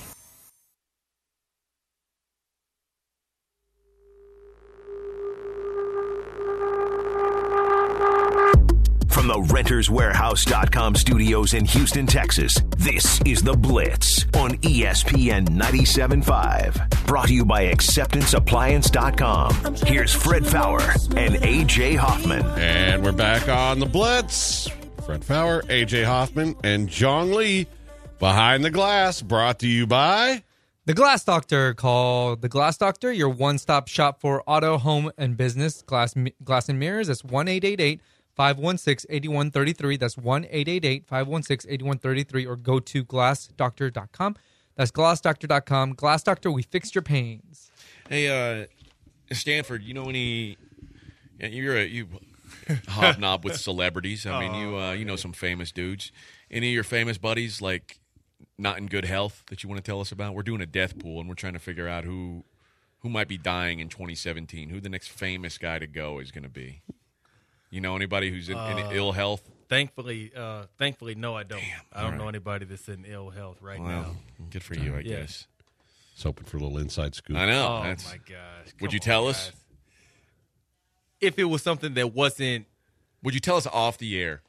[SPEAKER 1] From the RentersWarehouse.com studios in Houston, Texas, this is The Blitz on ESPN 97.5. Brought to you by AcceptanceAppliance.com. Here's Fred Fowler and A.J. Hoffman.
[SPEAKER 4] And we're back on The Blitz. Fred Fowler, A.J. Hoffman, and Jong Lee behind the glass. Brought to you by
[SPEAKER 6] The Glass Doctor. Call The Glass Doctor, your one-stop shop for auto, home, and business glass and mirrors. That's 1-888-516-8133. That's 1-888-516-8133, or go to glassdoctor.com. That's glassdoctor.com. Glass Doctor, we fixed your pains.
[SPEAKER 5] Hey, Stanford, you know any? You hobnob with celebrities. I mean, you know some famous dudes. Any of your famous buddies like not in good health that you want to tell us about? We're doing a death pool, and we're trying to figure out who might be dying in 2017. Who the next famous guy to go is going to be? You know anybody who's in ill health?
[SPEAKER 16] Thankfully, no, I don't. I don't know anybody that's in ill health now.
[SPEAKER 5] Good for you, I guess.
[SPEAKER 4] Just hoping for a little inside scoop.
[SPEAKER 5] I know.
[SPEAKER 16] Oh, my gosh.
[SPEAKER 5] Would you tell us?
[SPEAKER 16] If it was something that wasn't...
[SPEAKER 5] Would you tell us off the air?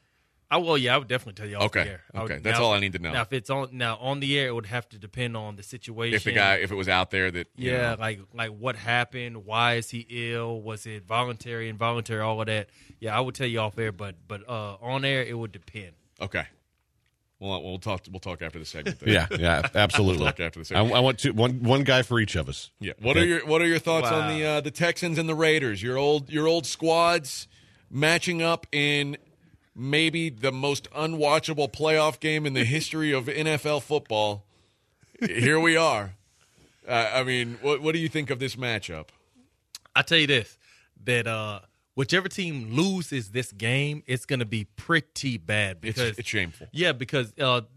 [SPEAKER 16] I would definitely tell you off the air.
[SPEAKER 5] Okay, that's all I need to know.
[SPEAKER 16] Now, if it's on the air, it would have to depend on the situation.
[SPEAKER 5] If it was out there that
[SPEAKER 16] like what happened, why is he ill, was it voluntary, involuntary, all of that. Yeah, I would tell you off air, but on air it would depend.
[SPEAKER 5] Okay. Well, we'll talk after the segment.
[SPEAKER 4] Yeah, absolutely.
[SPEAKER 5] We'll talk after the segment.
[SPEAKER 4] I want one guy for each of us.
[SPEAKER 5] Yeah. What are your thoughts on the Texans and the Raiders? Your old squads matching up in maybe the most unwatchable playoff game in the history of NFL football. Here we are. I mean, what do you think of this matchup?
[SPEAKER 16] I'll tell you this, that whichever team loses this game, it's going to be pretty bad because
[SPEAKER 5] it's shameful.
[SPEAKER 16] Yeah, because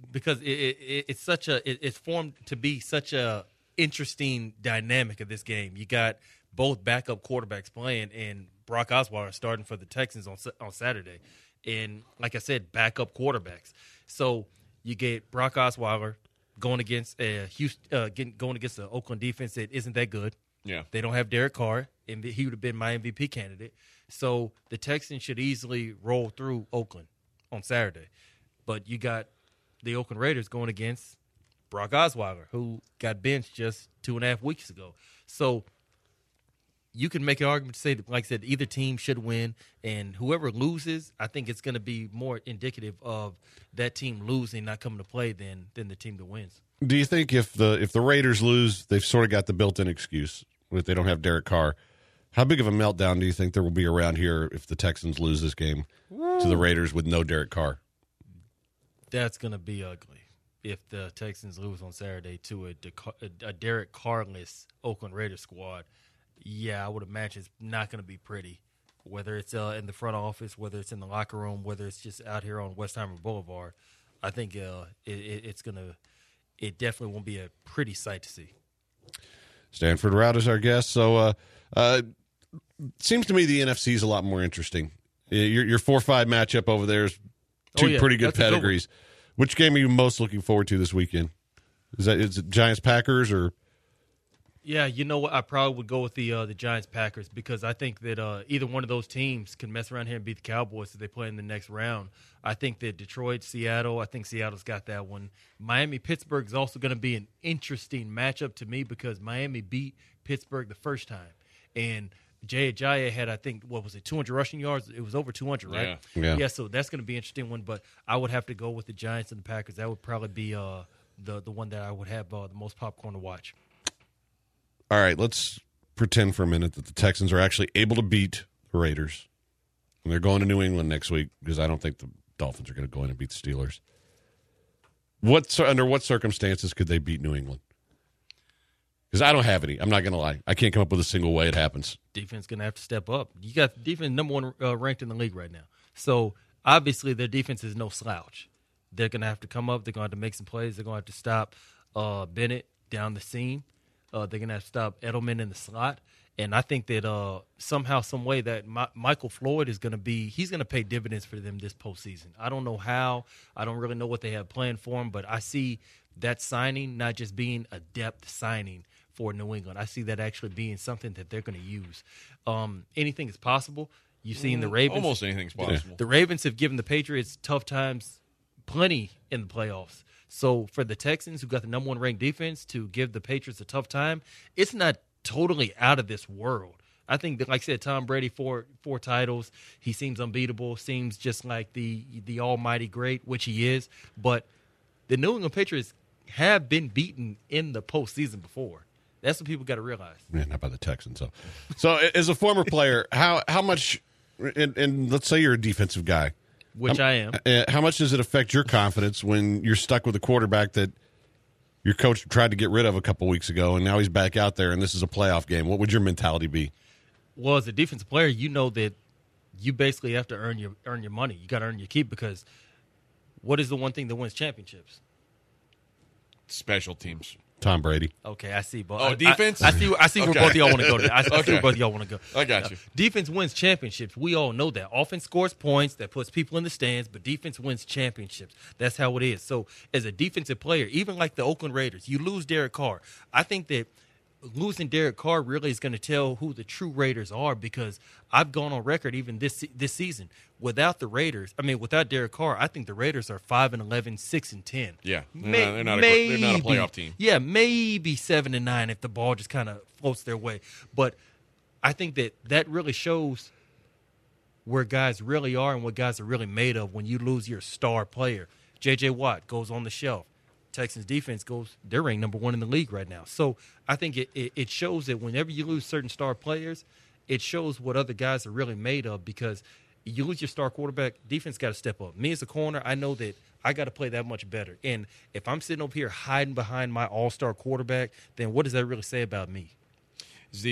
[SPEAKER 16] it's it's formed to be such a interesting dynamic of this game. You got both backup quarterbacks playing, and Brock Osweiler starting for the Texans on Saturday. And like I said, backup quarterbacks. So you get Brock Osweiler going against going against the Oakland defense that isn't that good.
[SPEAKER 5] Yeah,
[SPEAKER 16] they don't have Derek Carr, and he would have been my MVP candidate. So the Texans should easily roll through Oakland on Saturday. But you got the Oakland Raiders going against Brock Osweiler, who got benched just 2.5 weeks ago. So you can make an argument to say that, like I said, either team should win, and whoever loses, I think it's going to be more indicative of that team losing, not coming to play, than the team that wins.
[SPEAKER 4] Do you think if the Raiders lose, they've sort of got the built-in excuse if they don't have Derek Carr? How big of a meltdown do you think there will be around here if the Texans lose this game to the Raiders with no Derek Carr?
[SPEAKER 16] That's going to be ugly if the Texans lose on Saturday to a Derek Carr-less Oakland Raiders squad. Yeah, I would imagine it's not going to be pretty, whether it's in the front office, whether it's in the locker room, whether it's just out here on Westheimer Boulevard. I think it definitely won't be a pretty sight to see.
[SPEAKER 4] Stanford Rout is our guest. So seems to me the NFC is a lot more interesting. Your 4-5 matchup over there is two pretty good pedigrees. Which game are you most looking forward to this weekend? Is it Giants-Packers or?
[SPEAKER 16] Yeah, you know what? I probably would go with the Giants-Packers because I think that either one of those teams can mess around here and beat the Cowboys if they play in the next round. I think that Detroit, Seattle, I think Seattle's got that one. Miami-Pittsburgh is also going to be an interesting matchup to me because Miami beat Pittsburgh the first time. And Jay Ajayi had, I think, 200 rushing yards? It was over 200, right?
[SPEAKER 4] Yeah,
[SPEAKER 16] so that's going to be an interesting one. But I would have to go with the Giants and the Packers. That would probably be the one that I would have the most popcorn to watch.
[SPEAKER 4] All right, let's pretend for a minute that the Texans are actually able to beat the Raiders. And they're going to New England next week because I don't think the Dolphins are going to go in and beat the Steelers. Under what circumstances could they beat New England? Because I don't have any. I'm not going to lie. I can't come up with a single way it happens.
[SPEAKER 16] Defense going to have to step up. You got defense number one ranked in the league right now. So, obviously, their defense is no slouch. They're going to have to come up. They're going to have to make some plays. They're going to have to stop Bennett down the seam. They're going to have to stop Edelman in the slot. And I think that somehow, some way that Michael Floyd is going to he's going to pay dividends for them this postseason. I don't know how. I don't really know what they have planned for him, but I see that signing not just being a depth signing for New England. I see that actually being something that they're going to use. Anything is possible. You've seen the Ravens.
[SPEAKER 5] Almost anything's possible.
[SPEAKER 16] The Ravens have given the Patriots tough times plenty in the playoffs. So for the Texans, who got the number one ranked defense, to give the Patriots a tough time, it's not totally out of this world. I think that, like I said, Tom Brady, four titles. He seems unbeatable, seems just like the almighty great, which he is. But the New England Patriots have been beaten in the postseason before. That's what people got to realize.
[SPEAKER 4] Yeah, not by the Texans. So as a former player, how much, and let's say you're a defensive guy,
[SPEAKER 16] which I am.
[SPEAKER 4] How much does it affect your confidence when you're stuck with a quarterback that your coach tried to get rid of a couple weeks ago, and now he's back out there, and this is a playoff game? What would your mentality be?
[SPEAKER 16] Well, as a defensive player, you know that you basically have to earn your money. You got to earn your keep, because what is the one thing that wins championships?
[SPEAKER 5] Special teams.
[SPEAKER 4] Tom Brady.
[SPEAKER 16] Okay, I see.
[SPEAKER 5] But defense?
[SPEAKER 16] I see where both of y'all want to go. I see where both of y'all want to go.
[SPEAKER 5] I got you.
[SPEAKER 16] Defense wins championships. We all know that. Offense scores points, that puts people in the stands, but defense wins championships. That's how it is. So as a defensive player, even like the Oakland Raiders, you lose Derek Carr. I think that losing Derek Carr really is going to tell who the true Raiders are, because I've gone on record even this season without Derek Carr, I think the Raiders are 5-11, 6-10.
[SPEAKER 5] Yeah, they're not a playoff team.
[SPEAKER 16] Yeah, maybe 7-9 if the ball just kind of floats their way. But I think that really shows where guys really are and what guys are really made of when you lose your star player. J.J. Watt goes on the shelf. Texans defense they're ranked number 1 in the league right now. So I think it shows that whenever you lose certain star players, it shows what other guys are really made of, because you lose your star quarterback, defense got to step up. Me as a corner, I know that I got to play that much better. And if I'm sitting up here hiding behind my all-star quarterback, then what does that really say about me?
[SPEAKER 5] Is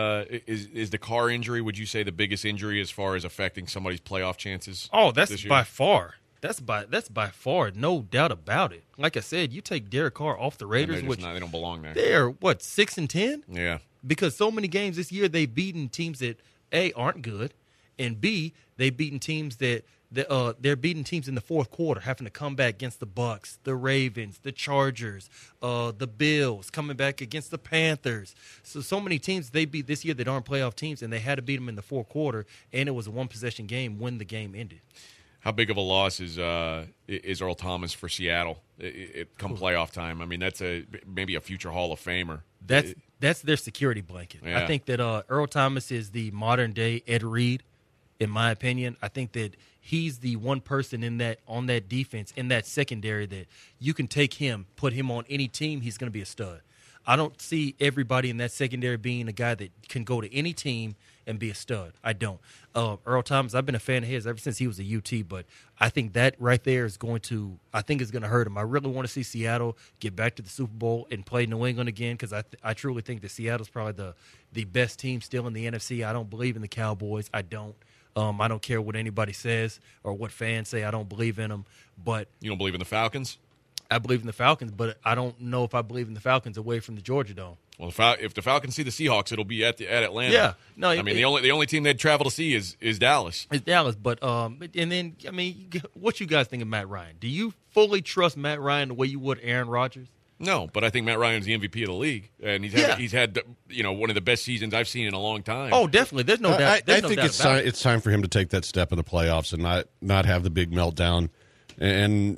[SPEAKER 5] the Carr injury, would you say, the biggest injury as far as affecting somebody's playoff chances?
[SPEAKER 16] Oh, that's by far. That's by far, no doubt about it. Like I said, you take Derek Carr off the Raiders, which
[SPEAKER 5] they don't belong there.
[SPEAKER 16] They're 6-10?
[SPEAKER 5] Yeah.
[SPEAKER 16] Because so many games this year they've beaten teams that A, aren't good, and B, they've beaten teams they're beating teams in the fourth quarter, having to come back against the Bucs, the Ravens, the Chargers, the Bills, coming back against the Panthers. So many teams they beat this year that aren't playoff teams, and they had to beat them in the fourth quarter, and it was a one-possession game when the game ended.
[SPEAKER 5] How big of a loss is Earl Thomas for Seattle come playoff time? I mean, that's maybe a future Hall of Famer.
[SPEAKER 16] That's their security blanket.
[SPEAKER 5] Yeah.
[SPEAKER 16] I think that Earl Thomas is the modern-day Ed Reed, in my opinion. I think that he's the one person on that defense, in that secondary, that you can take him, put him on any team, he's going to be a stud. I don't see everybody in that secondary being a guy that can go to any team and be a stud. I don't. Earl Thomas, I've been a fan of his ever since he was a UT, but I think that right there is going to hurt him. I really want to see Seattle get back to the Super Bowl and play New England again, because I truly think that Seattle's probably the best team still in the NFC. I don't believe in the Cowboys. I don't. I don't care what anybody says or what fans say. I don't believe in them. But
[SPEAKER 5] you don't believe in the Falcons?
[SPEAKER 16] I believe in the Falcons, but I don't know if I believe in the Falcons away from the Georgia Dome.
[SPEAKER 5] Well, if the Falcons see the Seahawks, it'll be at Atlanta.
[SPEAKER 16] Yeah, no.
[SPEAKER 5] I mean, the only team they'd travel to see is Dallas.
[SPEAKER 16] It's Dallas, but and then what you guys think of Matt Ryan? Do you fully trust Matt Ryan the way you would Aaron Rodgers?
[SPEAKER 5] No, but I think Matt Ryan's the MVP of the league, and he's had one of the best seasons I've seen in a long time.
[SPEAKER 16] Oh, definitely. There's no doubt.
[SPEAKER 4] I think it's time for him to take that step in the playoffs and not have the big meltdown. And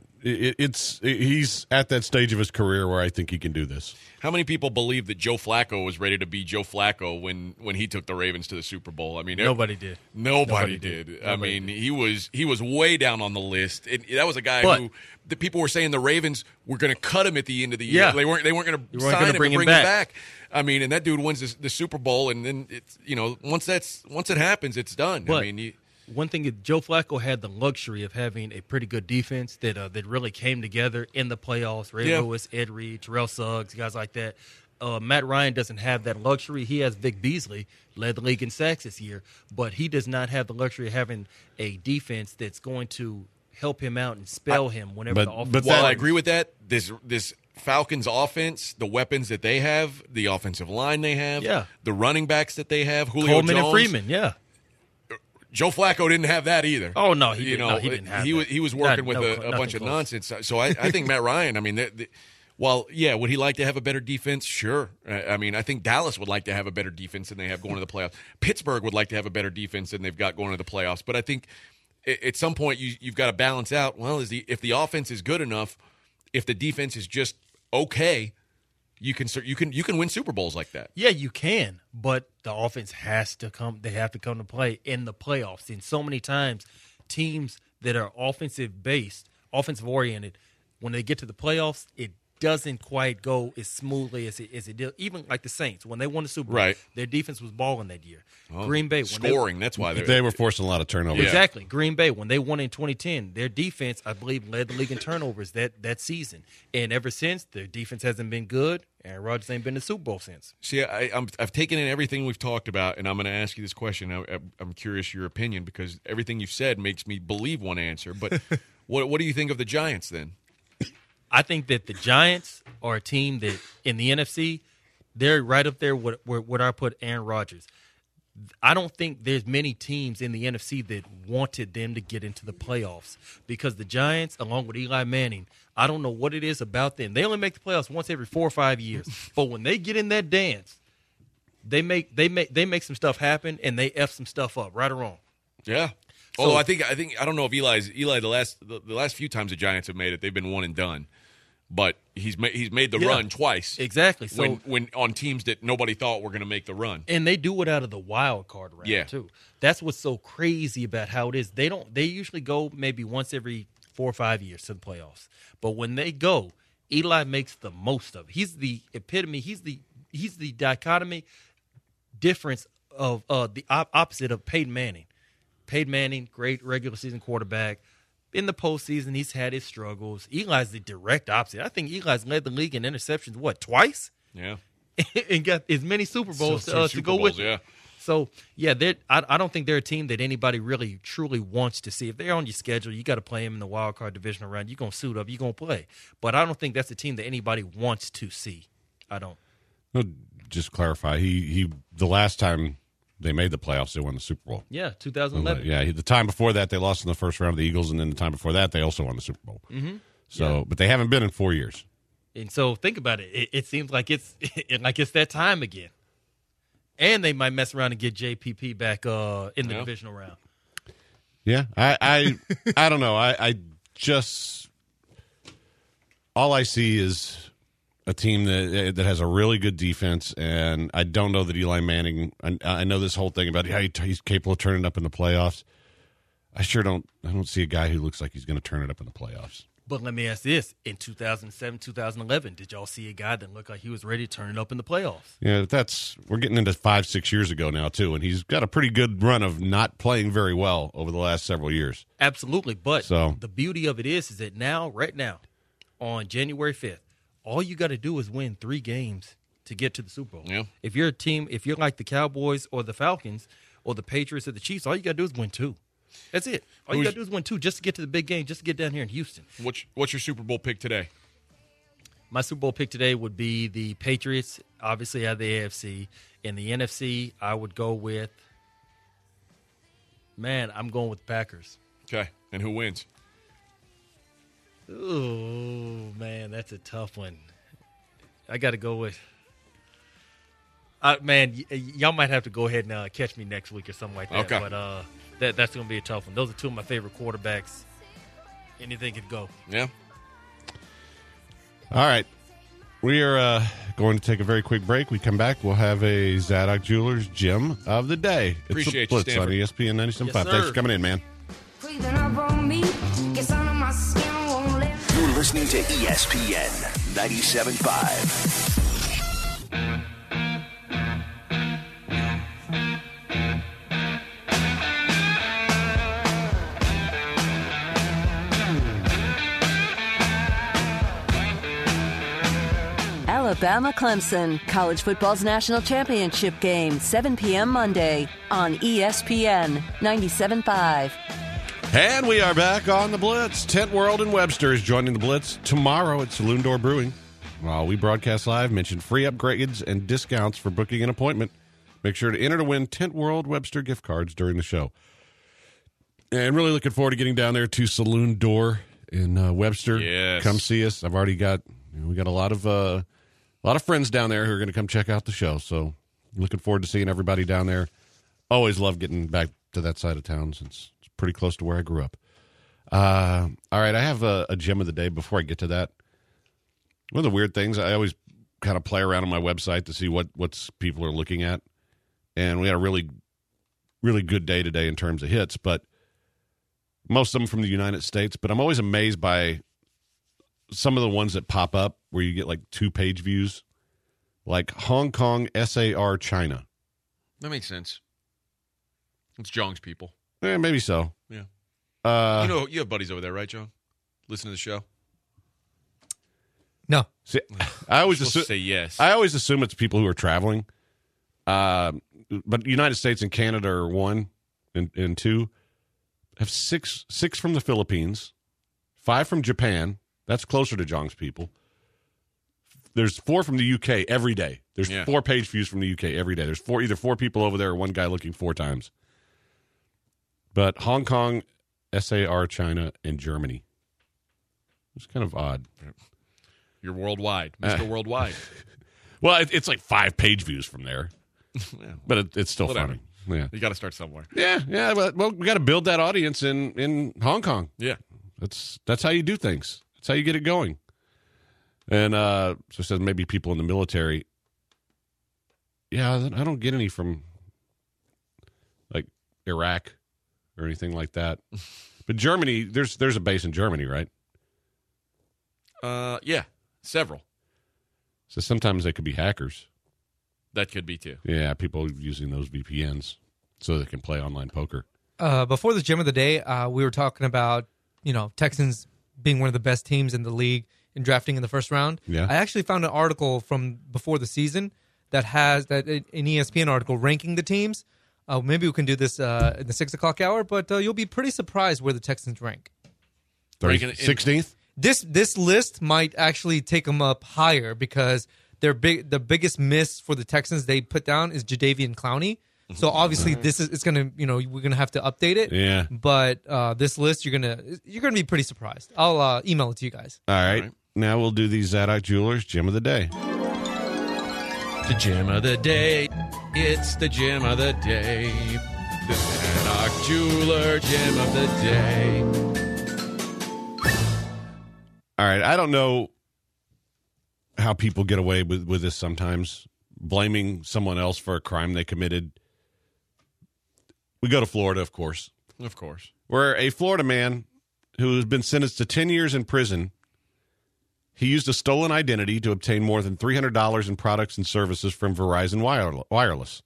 [SPEAKER 4] he's at that stage of his career where I think he can do this.
[SPEAKER 5] How many people believe that Joe Flacco was ready to be Joe Flacco when he took the Ravens to the Super Bowl? I mean,
[SPEAKER 16] nobody did.
[SPEAKER 5] Nobody did. I mean, he was way down on the list. That was a guy who the people were saying the Ravens were going to cut him at the end of the year.
[SPEAKER 16] Yeah.
[SPEAKER 5] They weren't going to sign him to bring him back. I mean, and that dude wins the Super Bowl, and then it's once it happens, it's done.
[SPEAKER 16] But
[SPEAKER 5] I mean.
[SPEAKER 16] One thing is Joe Flacco had the luxury of having a pretty good defense that really came together in the playoffs. Ray Lewis, Ed Reed, Terrell Suggs, guys like that. Matt Ryan doesn't have that luxury. He has Vic Beasley, led the league in sacks this year, but he does not have the luxury of having a defense that's going to help him out and spell him whenever the offense.
[SPEAKER 5] But while I agree with that, this Falcons offense, the weapons that they have, the offensive line they have, the running backs that they have, Julio
[SPEAKER 16] Coleman
[SPEAKER 5] Jones,
[SPEAKER 16] and Freeman,
[SPEAKER 5] Joe Flacco didn't have that either.
[SPEAKER 16] Oh no, he didn't have that.
[SPEAKER 5] He was working with a bunch of nonsense. So I think Matt Ryan. I mean, would he like to have a better defense? Sure. I mean, I think Dallas would like to have a better defense than they have going to the playoffs. Pittsburgh would like to have a better defense than they've got going to the playoffs. But I think at some point you've got to balance out. Well, if the offense is good enough, if the defense is just okay, you can win Super Bowls like that.
[SPEAKER 16] Yeah, you can, but the offense has to come. They have to come to play in the playoffs. And so many times, teams that are offensive oriented, when they get to the playoffs, it doesn't quite go as smoothly as it did. Even like the Saints, when they won the Super Bowl, their defense was balling that year. Green Bay,
[SPEAKER 5] that's why
[SPEAKER 4] they were forcing a lot of turnovers.
[SPEAKER 16] Exactly. Green Bay, when they won in 2010, their defense, I believe, led the league in turnovers that season. And ever since, their defense hasn't been good. Aaron Rodgers ain't been to the Super Bowl since.
[SPEAKER 5] See, I've taken in everything we've talked about, and I'm going to ask you this question. I'm curious your opinion, because everything you've said makes me believe one answer. But what do you think of the Giants then?
[SPEAKER 16] I think that the Giants are a team that in the NFC, they're right up there where I put Aaron Rodgers. I don't think there's many teams in the NFC that wanted them to get into the playoffs, because the Giants, along with Eli Manning, I don't know what it is about them. They only make the playoffs once every 4 or 5 years. But when they get in that dance, They make some stuff happen, and they F some stuff up, right or wrong.
[SPEAKER 5] Yeah.
[SPEAKER 16] So,
[SPEAKER 5] I don't know if Eli the last few times the Giants have made it, they've been one and done. But he's made the run twice.
[SPEAKER 16] Exactly. So
[SPEAKER 5] when on teams that nobody thought were going to make the run.
[SPEAKER 16] And they do it out of the wild card round too. That's what's so crazy about how it is. They usually go maybe once every 4 or 5 years to the playoffs. But when they go, Eli makes the most of it. He's the epitome. He's the dichotomy difference of the opposite of Peyton Manning. Peyton Manning, great regular season quarterback. In the postseason, he's had his struggles. Eli's the direct opposite. I think Eli's led the league in interceptions, twice?
[SPEAKER 5] Yeah.
[SPEAKER 16] And got as many Super Bowls to
[SPEAKER 5] Super
[SPEAKER 16] go
[SPEAKER 5] Bowls,
[SPEAKER 16] with it. So, I don't think they're a team that anybody really truly wants to see. If they're on your schedule, you got to play them in the wild card divisional round. You're going to suit up. You're going to play. But I don't think that's a team that anybody wants to see. I don't.
[SPEAKER 4] Well, just clarify. He the last time they made the playoffs, they won the Super Bowl.
[SPEAKER 16] Yeah, 2011.
[SPEAKER 4] Yeah, the time before that, they lost in the first round of the Eagles, and then the time before that, they also won the Super Bowl.
[SPEAKER 16] Mm-hmm.
[SPEAKER 4] So, but they haven't been in 4 years.
[SPEAKER 16] And so think about it. It seems like it's that time again. And they might mess around and get JPP back in the divisional round.
[SPEAKER 4] Yeah, I don't know. I just all I see is a team that has a really good defense, and I don't know that Eli Manning. I know this whole thing about how he's capable of turning it up in the playoffs. I don't see a guy who looks like he's going to turn it up in the playoffs.
[SPEAKER 16] But let me ask this: in 2007, 2011, did y'all see a guy that looked like he was ready to turn it up in the playoffs?
[SPEAKER 4] Yeah, we're getting into 5-6 years ago now too, and he's got a pretty good run of not playing very well over the last several years.
[SPEAKER 16] Absolutely, but the beauty of it is that right now, on January 5th. All you got to do is win 3 games to get to the Super Bowl.
[SPEAKER 5] Yeah.
[SPEAKER 16] If you're a team, if you're like the Cowboys or the Falcons or the Patriots or the Chiefs, all you got to do is win 2. That's it. All you got to do is win 2 just to get to the big game, just to get down here in Houston.
[SPEAKER 5] What's your Super Bowl pick today?
[SPEAKER 16] My Super Bowl pick today would be the Patriots, obviously out of the AFC. In the NFC, I would go with, I'm going with the Packers.
[SPEAKER 5] Okay. And who wins?
[SPEAKER 16] Oh, man, that's a tough one. I got to go with y'all might have to go ahead and catch me next week or something like that.
[SPEAKER 5] Okay.
[SPEAKER 16] But that's going to be a tough one. Those are 2 of my favorite quarterbacks. Anything could go.
[SPEAKER 5] Yeah.
[SPEAKER 4] All right. We are going to take a very quick break. We come back. We'll have a Zadok Jewelers gem of the day.
[SPEAKER 5] Appreciate
[SPEAKER 4] it's the Blitz
[SPEAKER 5] you,
[SPEAKER 4] on
[SPEAKER 5] Stanford.
[SPEAKER 4] ESPN 97.5.
[SPEAKER 5] Yes, sir.
[SPEAKER 4] Thanks for coming in, man.
[SPEAKER 1] You're listening to ESPN 97.5.
[SPEAKER 3] Alabama Clemson, college football's national championship game, 7 p.m. Monday on ESPN 97.5.
[SPEAKER 4] And we are back on the Blitz. Tent World and Webster is joining the Blitz tomorrow at Saloon Door Brewing. While we broadcast live, mention free upgrades and discounts for booking an appointment. Make sure to enter to win Tent World Webster gift cards during the show. And really looking forward to getting down there to Saloon Door in Webster.
[SPEAKER 5] Yes.
[SPEAKER 4] Come see us. I've already got we got a lot of friends down there who are going to come check out the show. So looking forward to seeing everybody down there. Always love getting back to that side of town since it's pretty close to where I grew up. All right, I have a gem of the day. Before I get to that, one of the weird things, I always kind of play around on my website to see what people are looking at. And we had a really, really good day today in terms of hits, but most of them from the United States. But I'm always amazed by some of the ones that pop up where you get like 2-page views, like Hong Kong, SAR, China.
[SPEAKER 5] That makes sense. It's Jong's people.
[SPEAKER 4] Maybe so.
[SPEAKER 5] Yeah. You have buddies over there, right, Jong? Listen to the show.
[SPEAKER 6] No.
[SPEAKER 4] See, I always
[SPEAKER 5] say yes.
[SPEAKER 4] I always assume it's people who are traveling. But United States and Canada are 1 and 2. Have 6 from the Philippines, 5 from Japan. That's closer to Jong's people. There's 4 from the UK every day. There's 4-page views from the UK every day. There's either 4 people over there or 1 guy looking 4 times. But Hong Kong, SAR, China, and Germany. It's kind of odd.
[SPEAKER 5] You're worldwide. Mr. Worldwide.
[SPEAKER 4] Well, it's like 5-page views from there. But it's still
[SPEAKER 5] Whatever.
[SPEAKER 4] funny. Yeah,
[SPEAKER 5] You got to start somewhere.
[SPEAKER 4] yeah. Well, we got to build that audience in Hong Kong.
[SPEAKER 5] Yeah.
[SPEAKER 4] That's how you do things. That's how you get it going. And so it says maybe people in the military. Yeah, I don't get any from like Iraq or anything like that. But Germany, there's a base in Germany, right?
[SPEAKER 5] Yeah, several.
[SPEAKER 4] So sometimes they could be hackers.
[SPEAKER 5] That could be too.
[SPEAKER 4] Yeah, people using those VPNs so they can play online poker.
[SPEAKER 6] Before the gem of the day, we were talking about, Texans being one of the best teams in the league in drafting in the first round.
[SPEAKER 4] Yeah.
[SPEAKER 6] I actually found an article from before the season that has an ESPN article ranking the teams. Maybe we can do this in the 6 o'clock hour, but you'll be pretty surprised where the Texans rank.
[SPEAKER 4] 16th?
[SPEAKER 6] This list might actually take them up higher because the biggest miss for the Texans they put down is Jadeveon Clowney. So obviously it's gonna we're gonna have to update it.
[SPEAKER 4] Yeah.
[SPEAKER 6] But this list you're gonna be pretty surprised. I'll email it to you guys.
[SPEAKER 4] All right. Now we'll do the Zadok Jewelers Gem of the Day.
[SPEAKER 5] The gem of the day. It's the gem of the day. The Zadok Jeweler Gem of the Day.
[SPEAKER 4] All right. I don't know how people get away with this sometimes, blaming someone else for a crime they committed. We go to Florida, of course.
[SPEAKER 5] Of course.
[SPEAKER 4] Where a Florida man who has been sentenced to 10 years in prison, he used a stolen identity to obtain more than $300 in products and services from Verizon Wireless.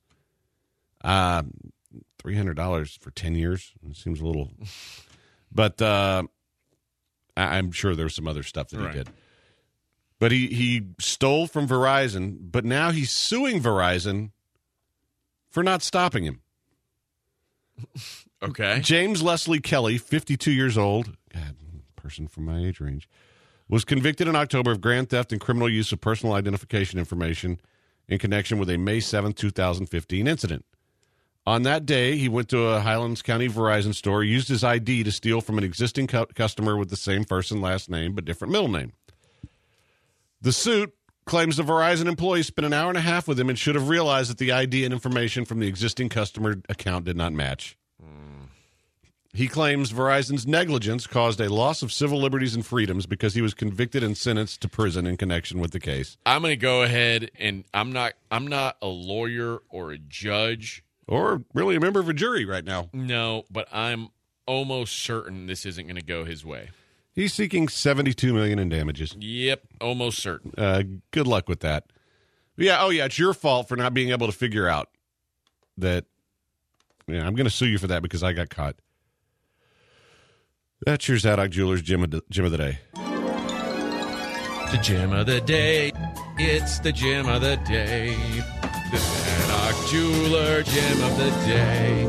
[SPEAKER 4] $300 for 10 years? It seems a little... But I'm sure there was some other stuff that he did. But he stole from Verizon, but now he's suing Verizon for not stopping him.
[SPEAKER 5] Okay.
[SPEAKER 4] James Leslie Kelly, 52 years old, God, person from my age range, was convicted in October of grand theft and criminal use of personal identification information in connection with a May 7, 2015 incident. On that day, he went to a Highlands County Verizon store, used his ID to steal from an existing customer with the same first and last name but different middle name. The suit claims the Verizon employee spent an hour and a half with him and should have realized that the ID and information from the existing customer account did not match. He claims Verizon's negligence caused a loss of civil liberties and freedoms because he was convicted and sentenced to prison in connection with the case.
[SPEAKER 5] I'm going to go ahead, and I'm not a lawyer or a judge.
[SPEAKER 4] Or really a member of a jury right now.
[SPEAKER 5] No, but I'm almost certain this isn't going to go his way.
[SPEAKER 4] He's seeking $72 million in damages.
[SPEAKER 5] Yep, almost certain.
[SPEAKER 4] Good luck with that. Yeah, it's your fault for not being able to figure out that. Yeah, I'm going to sue you for that because I got caught. That's your Zadok Jewelers Gem of the Day.
[SPEAKER 5] The gem of the day. It's the gem of the day. The Zadok Jeweler Gem of the Day.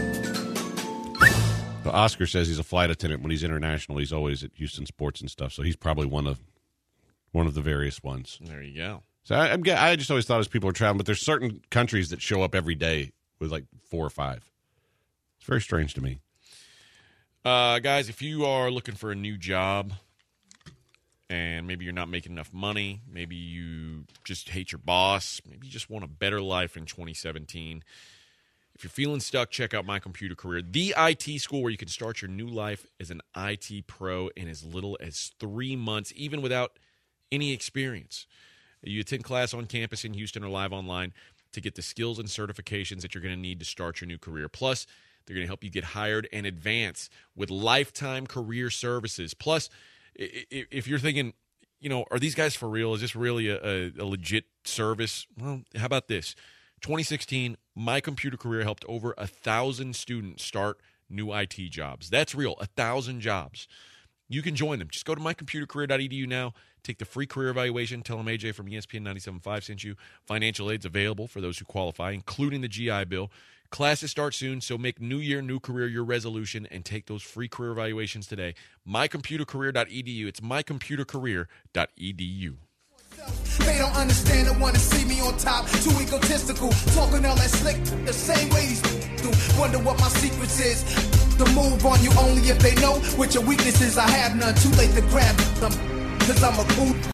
[SPEAKER 4] Oscar says he's a flight attendant. When he's international, he's always at Houston Sports and stuff. So he's probably one of the various ones.
[SPEAKER 5] There you go.
[SPEAKER 4] So I just always thought as people are traveling, but there's certain countries that show up every day with like 4 or 5. It's very strange to me.
[SPEAKER 5] Guys, if you are looking for a new job and maybe you're not making enough money, maybe you just hate your boss, maybe you just want a better life in 2017, if you're feeling stuck, check out My Computer Career, the IT school where you can start your new life as an IT pro in as little as 3 months, even without any experience. You attend class on campus in Houston or live online to get the skills and certifications that you're going to need to start your new career. Plus, they're going to help you get hired and advance with lifetime career services. Plus, if you're thinking, are these guys for real? Is this really a legit service? Well, how about this? 2016, My Computer Career helped over 1,000 students start new IT jobs. That's real, 1,000 jobs. You can join them. Just go to mycomputercareer.edu now. Take the free career evaluation. Tell them AJ from ESPN 97.5 sent you. Financial aid's available for those who qualify, including the GI Bill. Classes start soon, so make new year, new career your resolution and take those free career evaluations today. mycomputercareer.edu. It's mycomputercareer.edu.
[SPEAKER 17] They don't understand and want to see me on top. Too egotistical, talking all that slick the same way these do. Wonder what my secrets is. The move on you only if they know what your weaknesses. I have none. Too late to grab them, cause I'm a cool